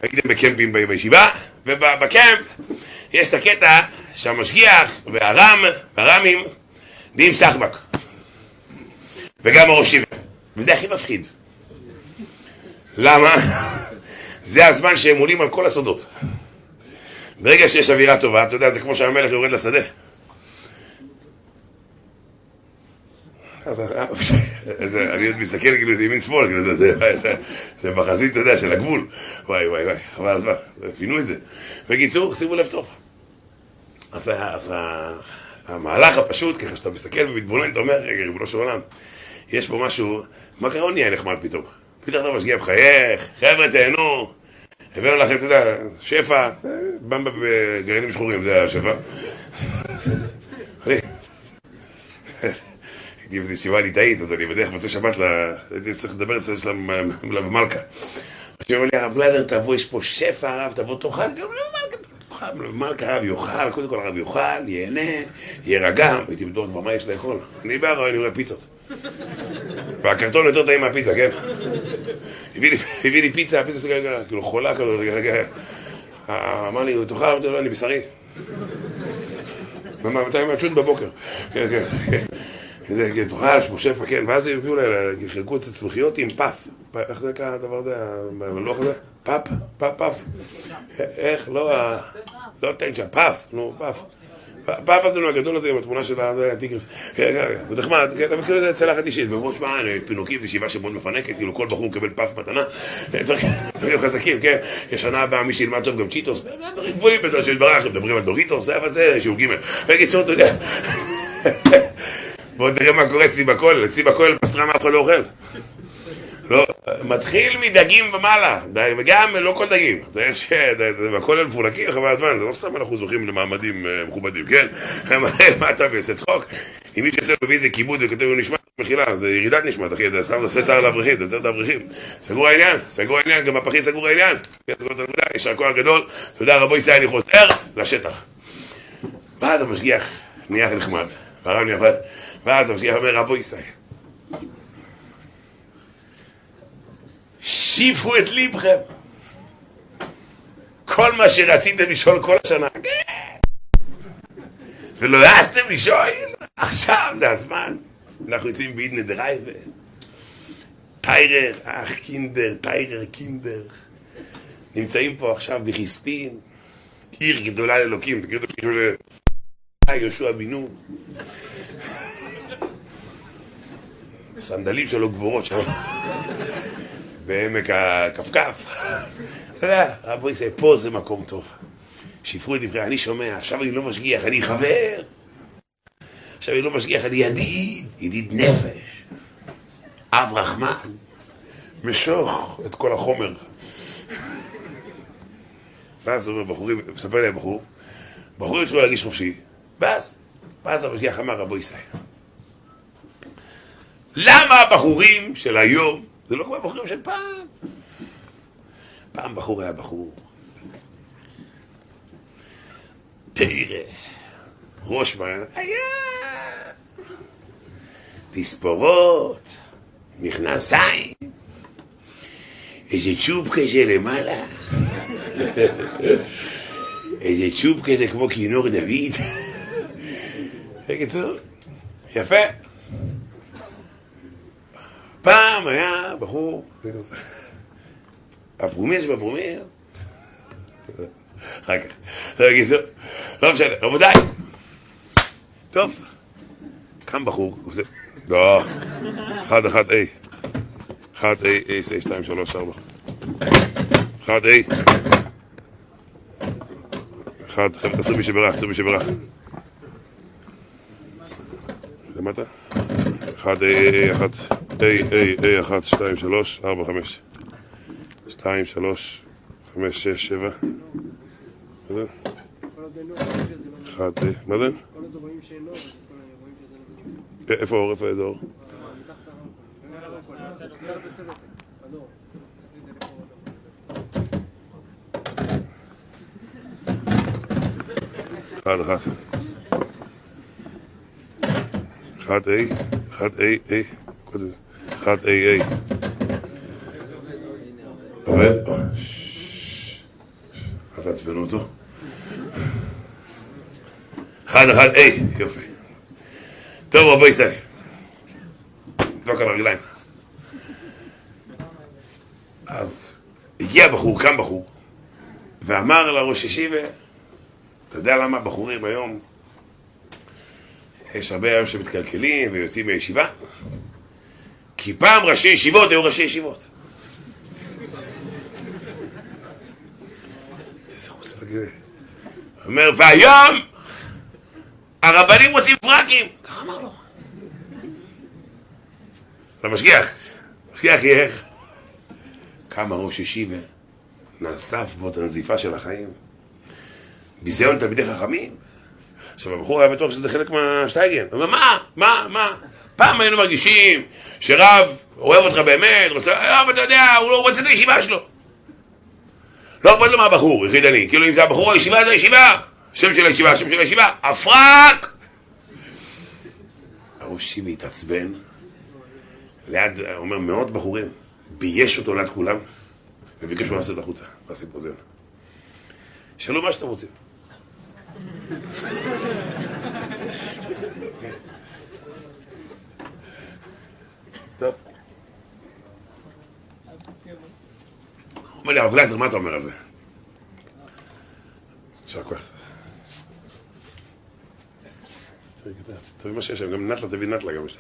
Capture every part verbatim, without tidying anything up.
הייתם בקמפים בישיבה, ובקמפ יש את הקטע שהמשגיח והרם, והרמים נהיים סחבק. וגם הראש שיבר. וזה הכי מפחיד. למה? זה הזמן שהם עולים על כל הסודות. ברגע שיש אווירה טובה, אתה יודע, זה כמו שהמלך יורד לשדה. אני עוד מסתכל כאילו זה ימין שמאל, זה בחזית, אתה יודע, של הגבול. וואי וואי וואי, חבל הזמן, פינו את זה. בקיצור, שימו לב טוב. אז המהלך הפשוט, ככה שאתה מסתכל ומתבונן, אתה אומר, רגע, ריבונו של עולם, יש פה משהו, מה קרה הוא נהיה נחמד פתאום? פתאום אתה משגיע בחייך, חבר'ה תהנו, הבאנו לכם, אתה יודע, שפע, במבה בגרעינים שחורים, זה השפע. הייתי בישיבה ליטאית, אז אני בדרך מצא שבת, הייתי צריך לדבר אצל שלם למלכה. עכשיו אמר לי, הרב גלזר, תבוא, יש פה שפע, הרב, תבוא תאכל, תבוא תאכל, מלכה, הרב יאכל, קודם כל הרב יאכל, ייהנה, יירגע, הייתי בטוח כבר מה יש לאכול. אני בא, אני רואה פיצות. והקרטון יותר טעים מהפיצה, כן? הביא לי פיצה, הפיצה כאילו חולה כזאת, אמר לי, תאכל, אמרתי לו, אני בשרי. מתי מהצ'ות בבוקר? כן, כן, כן. זה תאכל, יש פה שפע, כן, ואז הביאו לה, חילקו את הצמחיות עם פף. איך זה נקרא הדבר הזה, המלוח הזה? פאפ, פאפ, פאפ. איך? לא, לא תנצ'ה, פאפ, נו, פאפ. פאפ הזה, הגדול הזה, עם התמונה של הטיגרס. כן, כן, זה נחמד, אתה מכיר את זה צלחת אישית, ובראש מה, פינוקים, ישיבה שמאוד מפנקת, כאילו כל בחור מקבל פאפ מתנה. צריכים חזקים, כן. השנה הבאה מי שילמד טוב גם צ'יטוס, דברים גבולים בדור של ברח, מדברים על דוריטוס, זה אבל זה, שהוא גימל. וקיצור, אתה יודע. בואו תראה מה קורה אצלי בכולל, אצלי בכולל פסטרמה אף אחד לא אוכל. לא, מתחיל מדגים ומעלה, וגם לא כל דגים. זה יש, בכולל מפולקים, חבל הזמן, לא סתם אנחנו זוכים למעמדים מכובדים, כן? מה אתה ועושה צחוק? אם מישהו יוצא בבי איזה כיבוד וכתב הוא נשמע, מחילה, זה ירידת נשמעת, אחי, זה עושה צער לאברכים, זה יוצר את האברכים. סגור העניין, סגור העניין, גם הפחית סגור העניין. סגור את הנקודה, יש רק כוח גדול, תודה רבו ישראל, אני חוזר לשטח. ואז המשגיח נהיה נחמד, והרב נהיה נחמד, ואז המשגיח אומר, רבו ישראל, שיפו את ליבכם. כל מה שרציתם לשאול כל השנה, ולא העזתם לשאול, עכשיו זה הזמן. אנחנו יוצאים בעידנא דרייבא. טיירר, אח קינדר, טיירר קינדר. נמצאים פה עכשיו בחיספין, עיר גדולה לאלוקים, תקראו את זה יהושע בן נון. סנדלים שלו גבורות שם. בעמק הכפכף. אתה יודע, רבו ישראל, פה זה מקום טוב. שיפרו את דברי, אני שומע, עכשיו אני לא משגיח, אני חבר. עכשיו אני לא משגיח, אני ידיד, ידיד נפש. אב רחמן. משוך את כל החומר. ואז אומר בחורים, מספר להם בחור, בחורים התחילו להרגיש חופשי. ואז, ואז המשגיח אמר, רבו ישראל, למה הבחורים של היום, זה לא כמו הבחורים של פעם. פעם בחור היה בחור. תראה, ראש מעיין, היה תספורות, מכנסיים, איזה צ'וב כזה למעלה, איזה צ'וב כזה כמו כינור דוד. בקיצור, יפה. פעם היה בחור, הפרומיר שבפרומיר, אחר כך, לא משנה, רבותיי, טוב, קם בחור, לא, אחד, אחד, איי, אחד, איי, איי, איי, שתיים, שלוש, ארבע, אחד, איי, אחד, חבר'ה, תעשו מי שברך, תעשו מי שברך, למטה, אחד, איי, איי, אחת, איי, איי, איי, אחת, שתיים, שלוש, ארבע, חמש, שתיים, שלוש, חמש, שש, שבע, מה זה? אחד, איי, מה זה? איפה אור? איפה איזה אור? אחד, אחת. אחד, איי, אחד, איי, איי, אחד, איי, איי. עובד? אל תעצבנו אותו. אחד אחד, היי, יופי. טוב, רבו ישראל. דבק על הרגליים. אז הגיע בחור, קם בחור, ואמר לראש ישיבה, אתה יודע למה בחורים היום, יש הרבה היום שמתקלקלים ויוצאים בישיבה? כי פעם ראשי ישיבות היו ראשי ישיבות. אומר, והיום הרבנים רוצים פרקים. ככה אמר לו. למשגיח. משגיח איך? כמה ראש ישיבה נאסף בו את הנזיפה של החיים. ביזיון תלמידי חכמים. עכשיו הבחור היה בטוח שזה חלק מהשטייגן. הוא אומר, מה? מה? מה? פעם היינו מרגישים שרב אוהב אותך באמת, רוצה, אבל אתה יודע, הוא לא רוצה את הישיבה שלו. לא אכפת לו מה הבחור, יחידני. כאילו אם זה הבחור, הישיבה זה הישיבה. שם של הישיבה, שם של הישיבה. הפרק! הראש ישיבה התעצבן. ליד, אומר, מאות בחורים. בייש אותו ליד כולם. וביקש מה לעשות החוצה. בסימפוזיון. שאלו מה שאתם רוצים. טוב. אומר לי, הרב גלייזר, מה אתה אומר על זה? אפשר כוח. תביא מה שיש, גם נטלה, תביא נטלה גם יש.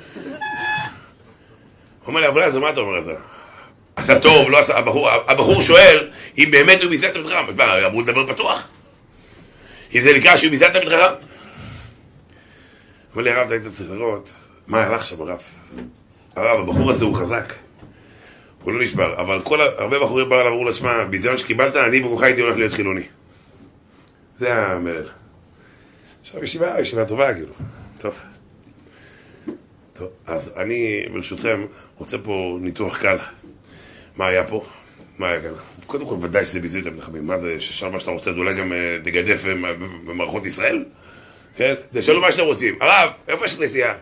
אומר לי, הרב גלייזר, מה אתה אומר על זה? עשה טוב, לא עשה, הבחור שואל אם באמת הוא ביזה את המתחם. מה, אמרו לדבר פתוח? אם זה נקרא שהוא ביזה את המתחם? אומר לי, הרב, אתה היית צריך לראות מה הלך שם הרב. הרב, הבחור הזה הוא חזק. הוא לא נשבר, אבל כל, הרבה בחורים באו עליו, אמרו לו, שמע, ביזיון שקיבלת, אני בכוחה הייתי הולך להיות חילוני. זה המלל. עכשיו ישיבה, ישיבה טובה, כאילו. טוב. טוב, אז אני, ברשותכם, רוצה פה ניתוח קל. מה היה פה? מה היה כאן? קודם כל, ודאי שזה ביזיון את המלחמים. מה זה, ששאר מה שאתה רוצה, זה אולי גם תגדף במערכות ישראל? כן? תשאלו מה שאתם רוצים. הרב, איפה יש כנסייה?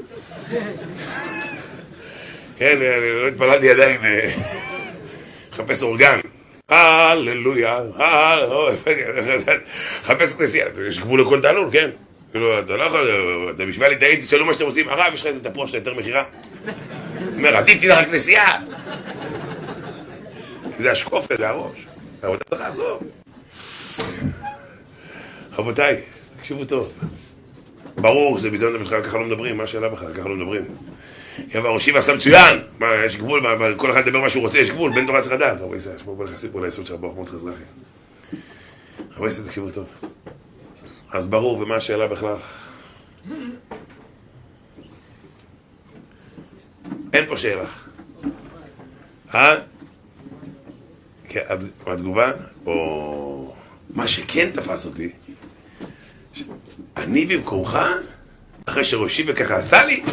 כן, לא התפללתי עדיין חפש אורגן. הללויה, חפש כנסייה. יש גבול לכל תעלול, כן? אתה לא יכול, אתה בשביל להתעיד, תשאלו מה שאתם רוצים. הרב, יש לך איזה תפוח שאתה יותר מחירה? אומר, עדיף תלך לכנסייה. זה השקופת, זה הראש. רבותיי, צריך לעזור. רבותיי, תקשיבו טוב. ברור שזה ביזיון למלחמה, ככה לא מדברים, מה השאלה בכלל? ככה לא מדברים. יבוא הראשי ועשה מצוין. מה, יש גבול, כל אחד לדבר מה שהוא רוצה, יש גבול, בן תורה צריך לדעת. רבי ישראל, יש פה בלחסים פה ליסוד של רבי מחמוד חזרחי. רבי ישראל, תקשיבו טוב. אז ברור, ומה השאלה בכלל? אין פה שאלה. אה? התגובה, או מה שכן תפס אותי, אני במקומך, אחרי שראשי וככה עשה לי,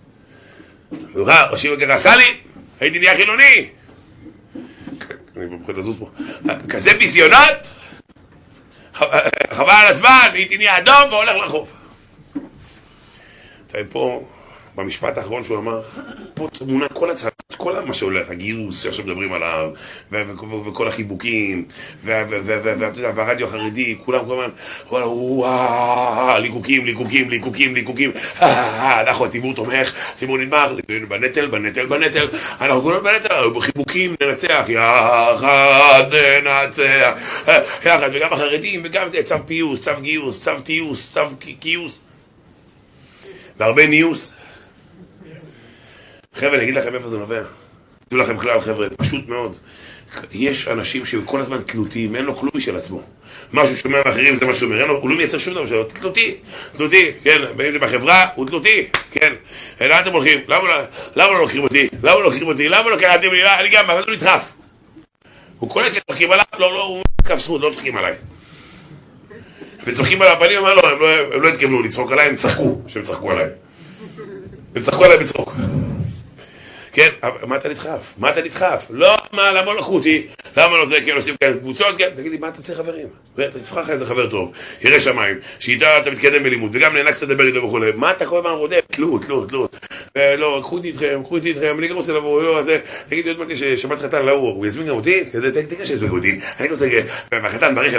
ראשי וככה עשה לי, הייתי נהיה חילוני. אני פוחד לזוז פה. כזה ביזיונות, חבל על הזמן, הייתי נהיה אדום והולך לחוף. אתה פה, במשפט האחרון שהוא אמר, פה תמונה כל הצד, כל מה שהולך, הגיוס שעכשיו מדברים עליו, וכל החיבוקים, והרדיו החרדי, כולם כמובן, וואו, ליקוקים, ליקוקים, ליקוקים, ליקוקים, אנחנו הציבור תומך, הציבור נדמך, בנטל, בנטל, בנטל, אנחנו כולם בנטל, בחיבוקים ננצח, יחד ננצח, יחד, וגם החרדים, וגם זה, צו פיוס, צו גיוס, צו טיוס, צו קיוס, והרבה ניוס. חבר'ה, אני אגיד לכם איפה זה נובע. תדעו לכם כלל, חבר'ה, פשוט מאוד. יש אנשים שכל הזמן תלותיים, אין לו כלום של עצמו. משהו שומע מאחרים זה מה שאומר, אין לו, הוא לא מייצר שום דבר שלו, תלותי, תלותי, כן, בין אם זה בחברה, הוא תלותי, כן. לאן אתם הולכים? למה לא לוקחים אותי? למה לא לוקחים אותי? למה לא קראתם לי? אני גם, אבל זה לא נדחף. הוא קולט שצוחקים עליו, לא, לא, הוא מקו זכות, לא צוחקים עליי. וצוחקים על הפנים, אמר לו, הם לא התכוונו לצחוק עליי, הם צחקו, שהם צחקו עליי. הם צחקו עליי בצחוק. כן, מה אתה נדחף? מה אתה נדחף? לא, מה, למה לא לקחו אותי? למה לא זה? כי עושים כאלה קבוצות, כן? תגידי, מה אתה צריך חברים? תבחר לך איזה חבר טוב, ירא שמיים, שאיתה אתה מתקדם בלימוד, וגם נהנה קצת לדבר איתו וכו'. מה אתה כל הזמן רודף? תלות, תלות, תלות. לא, קחו אותי איתכם, קחו אותי איתכם, אני גם רוצה לבוא, לא, זה, תגידי עוד מעט ששבת חתן לאור, הוא יזמין גם אותי? תגיד שיזמין אותי, אני רוצה, והחתן ברכב,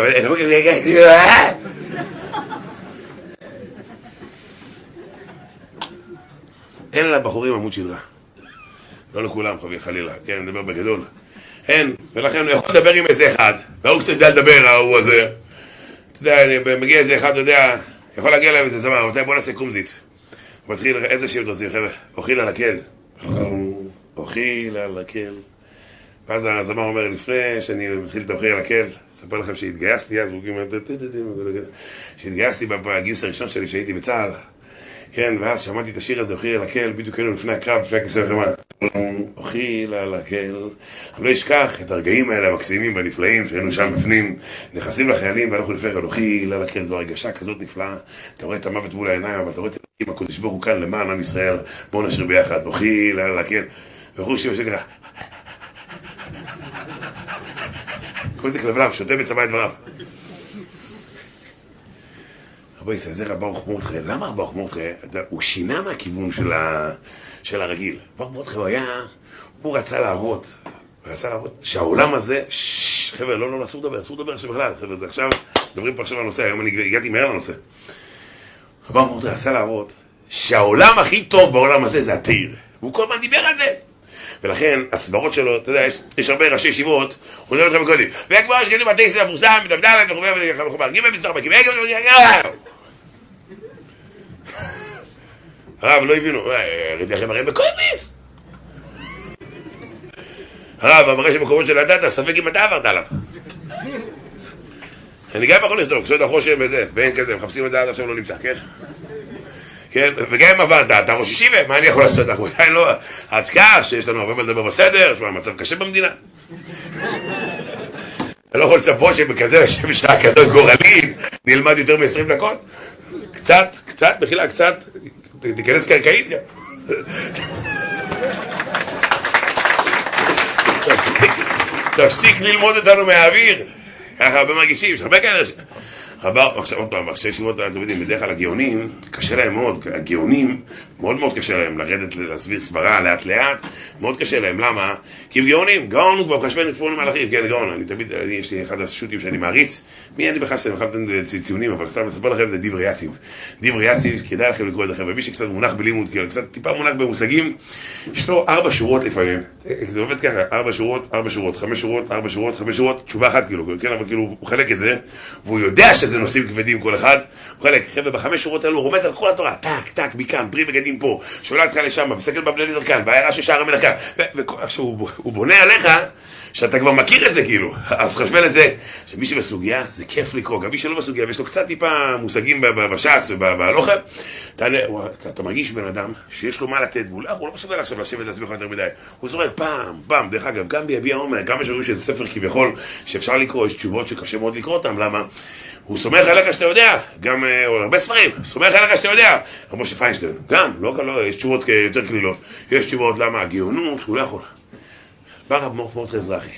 אין לבחורים עמוד שדרה. לא לכולם, חביב, חלילה, כן, נדבר בגדול. אין, ולכן הוא יכול לדבר עם איזה אחד, והוא קצת יודע לדבר, ההוא הזה. אתה יודע, מגיע איזה אחד, אתה יודע, יכול להגיע להם איזה זמר, בוא נעשה קומזיץ. הוא מתחיל, איזה שיר רוצים, חבר'ה? אוכיל על הקל. אוכיל על הקל. ואז הזמר אומר, לפני שאני מתחיל את האוכיל על הקל, אספר לכם שהתגייסתי אז, שהתגייסתי בגיוס הראשון שלי שהייתי בצה"ל. כן, ואז שמעתי את השיר הזה, אוכיל על הקל, בדיוק היינו לפני הקרב, לפני הכיסא וחמה. אוכיל על הקל. אני לא אשכח את הרגעים האלה המקסימים והנפלאים שהיינו שם בפנים, נכנסים לחיילים ואנחנו לפני כאן, אוכיל על הקל, זו הרגשה כזאת נפלאה. אתה רואה את המוות מול העיניים, אבל אתה רואה את אלוקים, הקדוש ברוך הוא כאן למען עם ישראל, בואו נשיר ביחד, אוכיל על הקל. ואוכלו שיר ושיר ככה. כל זה כלבלב, שותה בצבא את דבריו. רבי ישראל, זה רב ברוך מרדכי. למה רב ברוך מרדכי? הוא שינה מהכיוון של הרגיל. ברוך מרדכי הוא היה, הוא רצה להראות, רצה להראות שהעולם הזה, חבר'ה, לא, לא, אסור לדבר, אסור לדבר עכשיו בכלל, חבר'ה, עכשיו, מדברים פה עכשיו על הנושא, היום אני הגעתי מהר לנושא. רב ברוך מרדכי רצה להראות שהעולם הכי טוב בעולם הזה זה התיר. והוא כל הזמן דיבר על זה. ולכן, הסברות שלו, אתה יודע, יש, יש הרבה ראשי ישיבות, הוא נראה לכם קודם, וכמו שכתוב בתי ישראל המפורסם, מדבדלת וכו' וכו' וכו', גימל מסתר בקים, הרב, לא הבינו, ראיתי לכם הרי בקודמיס. הרב, המראה של מקומות של הדת, ספק אם אתה עברת עליו. אני גם יכול לכתוב, כשאתה חושב בזה, ואין כזה, מחפשים את הדת, עכשיו לא נמצא, כן? כן, וגם אם עברת, אתה ראש ישיבה, מה אני יכול לעשות? אנחנו עדיין לא... הצקה, שיש לנו הרבה מה לדבר בסדר, יש מצב קשה במדינה. אתה לא יכול לצפות שבכזה, שבשעה כזאת גורלית, נלמד יותר מ-עשרים דקות? קצת, קצת, בחילה, קצת, תיכנס קרקעית גם. תפסיק ללמוד אותנו מהאוויר. ככה הרבה מרגישים, יש הרבה כאלה... עכשיו עוד פעם, עכשיו ישיבות, אתם יודעים, בדרך כלל הגאונים, קשה להם מאוד, הגאונים, מאוד מאוד קשה להם לרדת, להסביר סברה לאט לאט, מאוד קשה להם, למה? כי הם גאונים, גאון הוא כבר חשבן שמונה מהלכים, כן, גאון, אני תמיד, יש לי אחד השוטים שאני מעריץ, מי אני בכלל שאני מחלט ציונים, אבל סתם לספר לכם, זה דברי יציב. דברי יציב, כדאי לכם לקרוא את לכם, ומי שקצת מונח בלימוד, קצת טיפה מונח במושגים, יש לו ארבע שורות לפעמים, זה עובד ככה, ארבע שורות, ארבע שורות, חמש שורות, ארבע שורות, חמש שורות, תשובה אחת כאילו, כן, אבל כאילו, הוא חלק את זה, והוא יודע שזה נושאים כבדים כל אחד, הוא חלק, חבר'ה, בחמש שורות האלו, הוא רומז על כל התורה, טק, טק, מכאן, פרי בגדים פה, שולט כאן לשם, מסתכל בבני נזר כאן, והעיירה ששער המלכה, ועכשיו הוא בונה עליך, שאתה כבר מכיר את זה כאילו, אז חשבל את זה, שמי שבסוגיה, זה כיף לקרוא, גם מי שלא בסוגיה, ויש לו קצת טיפה מושגים בש"ס ובהלוכה, אתה מרגיש בן אדם שיש לו מה לתת, והוא לא מסוגל עכשיו לשבת לעצמך יותר מדי, הוא זורק פעם, פעם, דרך אגב, גם ביביע עומר, גם יש לנו שזה ספר כביכול, שאפשר לקרוא, יש תשובות שקשה מאוד לקרוא אותם, למה? הוא סומך עליך שאתה יודע, גם, או הרבה ספרים, סומך עליך שאתה יודע, כמו שפיינשטיין, גם, לא, לא, יש תשובות יותר כלילות, יש תשובות, למה? הגאונות, הוא לא יכול. בא רב מרדכי אזרחי.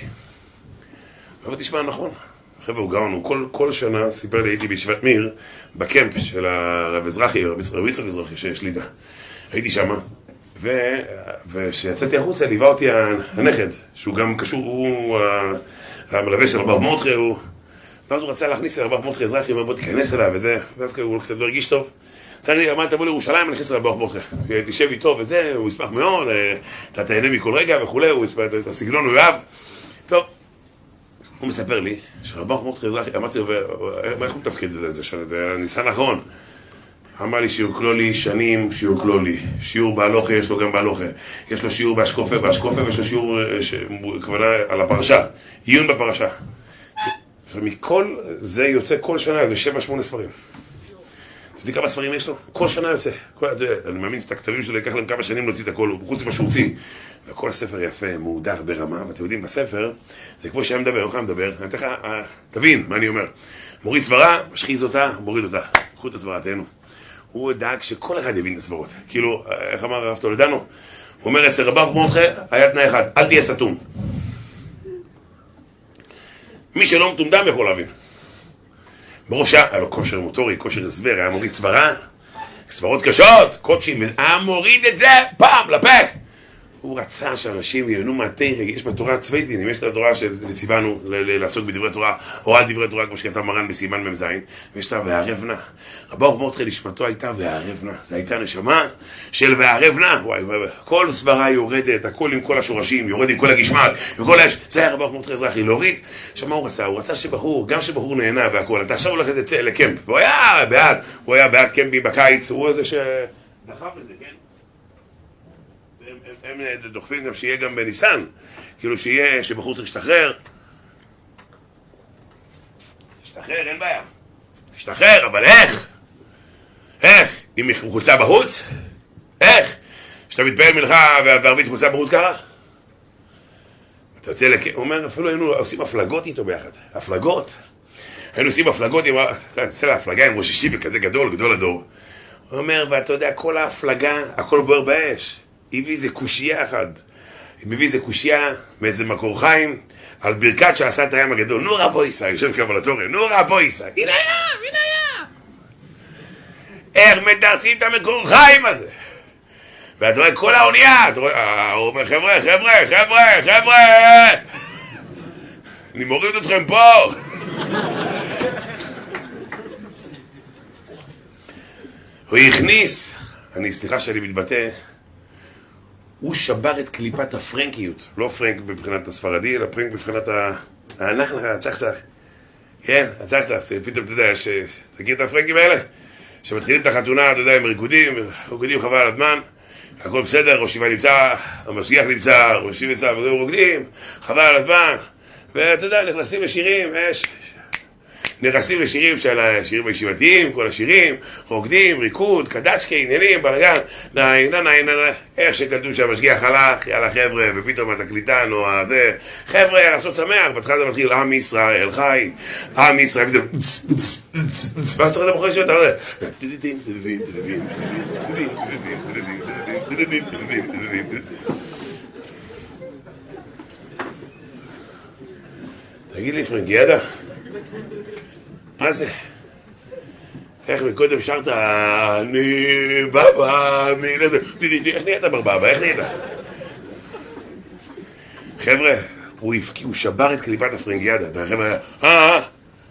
אבל תשמע, נכון. חבר'ה, הוא גאון, הוא כל, כל שנה, סיפר לי, הייתי בישיבת מיר, בקמפ של הרב אזרחי, רב יצחק אזרחי, שיש לידה. הייתי שמה, ו... וכשיצאתי החוצה, ליווה אותי הנכד, שהוא גם קשור, הוא המלווה של רב מרדכי, הוא... ואז הוא רצה להכניס אל רב מרדכי אזרחי, הוא אומר, בוא תיכנס אליו, וזה, ואז הוא קצת לא הרגיש טוב. צריך לי, אמר, תבוא לירושלים, אני נכנס אליו ברוך מרדכי. תשב איתו וזה, הוא ישמח מאוד, אתה תהנה מכל רגע וכו', הוא ישמח, את הסגנון הוא יאהב. טוב, הוא מספר לי, שרב ברוך מרדכי אזרחי, אמרתי לו, איך הוא מתפקיד את זה? זה הניסן האחרון. אמר לי שיעור לי שנים, שיעור לי. שיעור בהלוכה, יש לו גם בהלוכה. יש לו שיעור בהשקופה, בהשקופה, ויש לו שיעור, כוונה על הפרשה. עיון בפרשה. ומכל זה יוצא כל שנה, זה שבע, שמונה ספרים. אתה יודע כמה ספרים יש לו? כל שנה יוצא. כל, אני מאמין שאת הכתבים שלו ייקח להם כמה שנים להוציא את הכל, חוץ ממה שהוא הוציא. וכל הספר יפה, מהודר ברמה, ואתם יודעים, בספר, זה כמו שהיה מדבר, איך היה מדבר, אני אתן לך, תבין מה אני אומר. מוריד סברה, משחיז אותה, מוריד אותה. קחו את הסברה, תהנו. הוא דאג שכל אחד יבין את הסברות. כאילו, איך אמר הרב טולדנו? הוא אומר, אצל רב ברוך מרדכי, היה תנאי אחד, אל תהיה סתום. מי שלא מטומדם יכול להבין. ברוב שעה, היה לו כושר מוטורי, כושר הסבר, היה מוריד סברה, סברות קשות, קודשים, היה מוריד את זה פעם לפה. הוא רצה שאנשים ייהנו מהתורה, יש בתורה צווי דינים, יש את התורה שציוונו לעסוק בדברי תורה, הוראת דברי תורה, כמו שכתב מרן בסימן מ"ז, ויש את והערב נא. רבה אור מורדכי נשמתו הייתה והערב נא, זו הייתה נשמה של והערב נא, כל סברה יורדת, הכל עם כל השורשים, יורד עם כל הגשמק, וכל האש, זה היה רבה אור מורדכי אזרחי, להוריד. עכשיו מה הוא רצה? הוא רצה שבחור, גם שבחור נהנה והכל, אתה עכשיו הולך לקמפ, והוא היה בעד, הוא היה בעד קמפים בקיץ, הוא איזה שדחף לזה, כן? הם דוחפים גם שיהיה גם בניסן, כאילו שיהיה, שבחור צריך להשתחרר. להשתחרר, אין בעיה. להשתחרר, אבל איך? איך? אם חולצה בחוץ? איך? שאתה מתפעל מנחה והערבית חולצה בחוץ ככה? אתה יוצא לכ... הוא אומר, אפילו היינו עושים הפלגות איתו ביחד. הפלגות. היינו עושים הפלגות, אתה יוצא להפלגה עם ראש אישי וכזה גדול, גדול הדור. הוא אומר, ואתה יודע, כל ההפלגה, הכל בוער באש. הביא איזה קושייה אחד, מביא איזה קושייה מאיזה מקור חיים על ברכת שעשה את הים הגדול. נו רבו איסא, יושב קבלתורם, נו רבו איסא, הנה הים, הנה הים. איך מדרצים את המקור חיים הזה? ואת רואה כל האונייה, הוא אומר חבר'ה, חבר'ה, חבר'ה, חבר'ה, אני מוריד אתכם פה. הוא הכניס, אני סליחה שאני מתבטא, הוא שבר את קליפת הפרנקיות, לא פרנק מבחינת הספרדי, אלא פרנק מבחינת הנחנך, הצ'חצ'ח. כן, הצ'חצ'ח, שפתאום אתה יודע, תגיד את הפרנקים האלה, שמתחילים את החתונה, אתה יודע, עם ריקודים, ריקודים חבל על הזמן, הכל בסדר, ראש שיבה נמצא, המשגיח נמצא, ראש שיבה נמצא, וזהו רוקדים, חבל על הזמן, ואתה יודע, נכנסים לשירים, יש... נכנסים לשירים של השירים הישיבתיים, כל השירים, רוקדים, ריקוד, קדצ'קי, עניינים, בלגן, ני, ני, ני, ני, איך שכתוב שהמשגיח הלך, יאללה חבר'ה, ופתאום התקליטן או הזה, חבר'ה, יאללה, לעשות שמח, בהתחלה זה מתחיל, עם ישראל חי, עם ישראל, פתאום, ואז צריך לבחור שאתה יודע, תגיד לי פרנקיאדה, מה זה? איך מקודם שרת אני בבא מילד... איך נהיית ברבבה? איך נהיית? חבר'ה, הוא שבר את קליפת הפרנקיאדה. אתה חבר'ה... אה...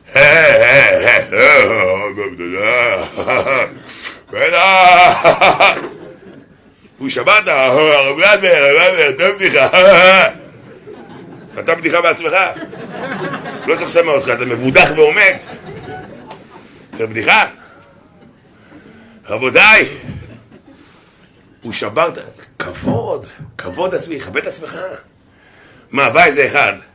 הוא שבר את הרבלדר, הרבלדר, אתה בדיחה. אתה בדיחה בעצמך. לא צריך לסמא אותך, אתה מבודח ועומד. זה בדיחה. רבותיי, הוא שבר את... כבוד, כבוד עצמי, כבד עצמך. מה, בא איזה אחד,